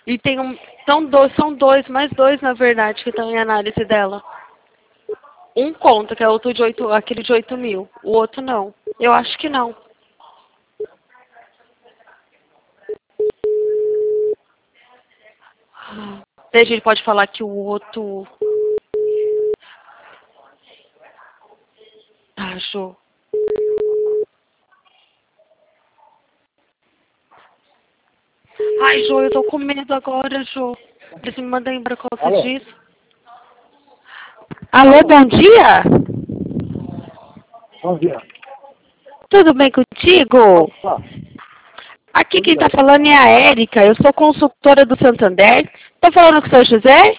E tem são dois, mais dois, na verdade, que estão em análise dela. Um conta, que é outro de aquele de 8 mil. O outro não. Eu acho que não. Daí a gente pode falar que o outro... Ah, Jô. Ai, Jô, eu tô com medo agora, Jô. Eles me mandam embora por causa disso. Alô, bom dia? Bom dia. Tudo bem contigo? Opa, Aqui tudo quem tá bem. falando é a Érica. Eu sou consultora do Santander. Tô falando com o seu José?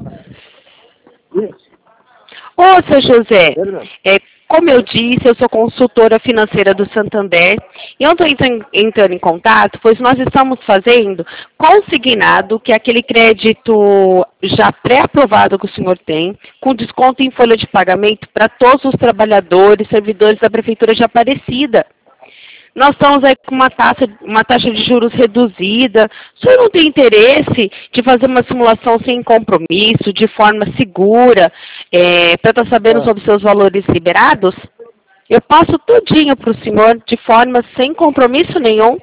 Isso, Ô, seu José, ele mesmo. como eu disse, eu sou consultora financeira do Santander e eu estou entrando em contato, pois nós estamos fazendo consignado, que é aquele crédito já pré-aprovado que o senhor tem, com desconto em folha de pagamento para todos os trabalhadores, servidores da Prefeitura de Aparecida. Nós estamos aí com uma taxa de juros reduzida. O senhor não tem interesse de fazer uma simulação sem compromisso, de forma segura, para estar sabendo Ah, sobre seus valores liberados? Eu passo tudinho para o senhor, de forma sem compromisso nenhum.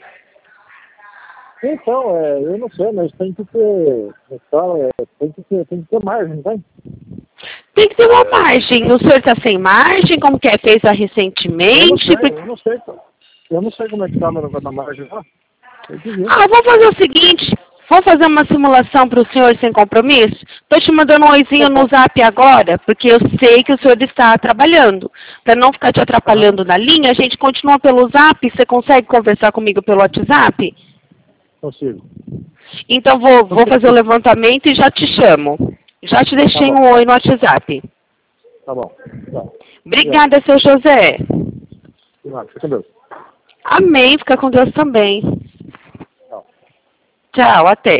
então, eu não sei, mas tem que ter, tem que ter margem, não tem? Tem que ter uma margem. O senhor está sem margem, como que é? Fez Eu não recentemente? sei, eu não sei. Eu não sei como é que tá na margem lá. Tem que ver. Ah, vou fazer o seguinte, vou fazer uma simulação para o senhor sem compromisso. Estou te mandando um oizinho no zap agora, porque eu sei que o senhor está trabalhando. Para não ficar te Aham, atrapalhando na linha, a gente continua pelo zap. Você consegue conversar comigo pelo WhatsApp? consigo. Então vou fazer o levantamento e já te chamo. Já te Tá deixei bom, um oi no WhatsApp. tá bom. Tá. Obrigado. Obrigada, seu José. De nada, fica com Deus. Amém, fica com Deus também. Tchau. Tchau, até.